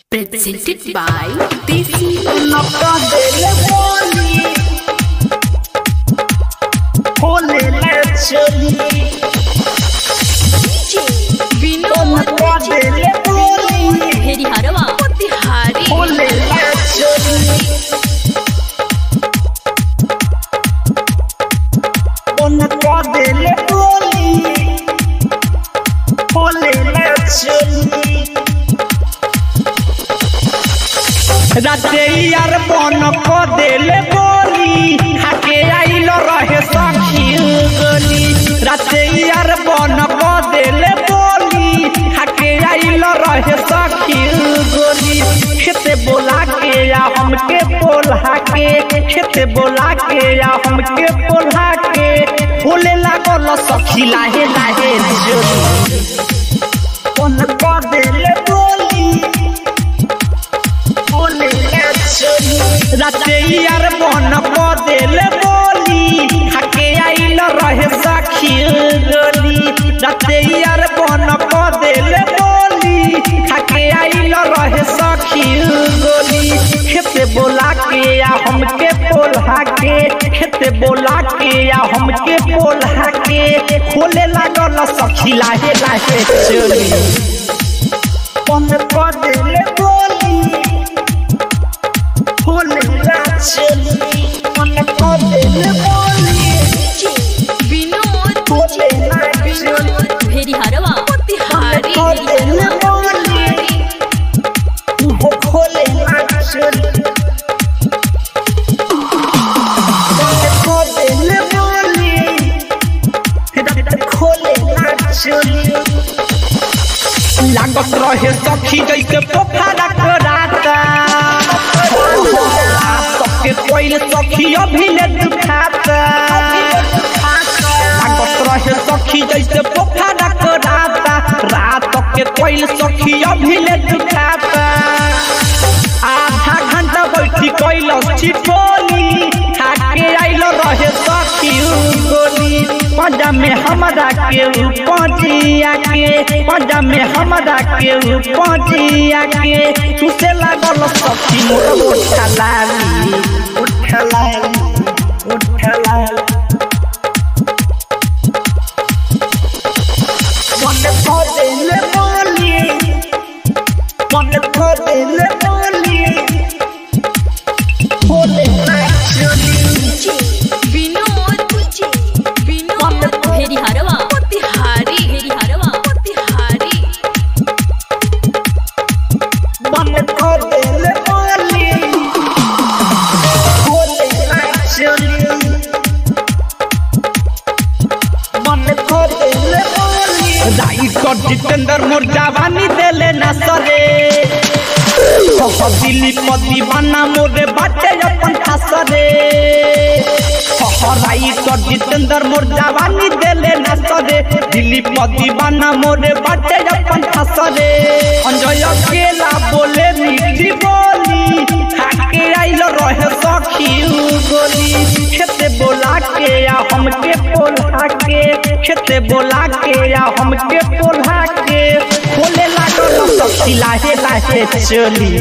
Presented by Desi राते यार बन को देले बोली खाके आइलो रहे सखी गली। राते यार बन को देले बोली खाके आइलो रहे सखी गली। खेते बोला के या हमके बोला के, खेते बोला के या हमके बोला के, बोले लागल सखी लाहे लाहे जोली। बन को देले राते यार बन को देले बोली खाके आइल रहे सखी गली। राते यार बन को देले बोली खाके आइल रहे सखी गली। खेते बोला के या हमके बोला के, खेते बोला के या हमके बोला के, खोले लागल सखी लाहे लाहे चली। बन को देले बोली लागत रहे सखी जैसे पोखरा कराता, सबके कोई सखी अभी ले दुखाता। लागत रहे सखी जैसे पोखरा कराता, रात के कोई सखी अभी ले दुखाता। आधा घंटा बैठी कोई चिपोली खाके आइल रहे सखी गोली। पंजा में हमरा के पहुंचिया के, पंजा में हमरा के पहुंचिया के, तुसे लागल सखी मोर उठलाली उठलाली उठलाली। मन को देले बोली, मन को देले बोली, बोले जितेंद्र मोर जवानी देले न सरे, दिल्ली पति बना मोरे बाटे अपन खासरे। जितेंद्र मोर जवानी देले न सरे, दिल्ली पति बना मोरे बाटे अपन खासरे। अंजय अकेला बोले मीठी बोली खाके आइल रहे सखी गोली। खेते बोला के या हमके बोला के, खेते बोला के या हमके बोला के, बोले लागल सखी लाहे लाहे चली।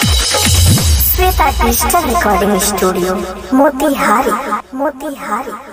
Shweta digital recording studio Motihari.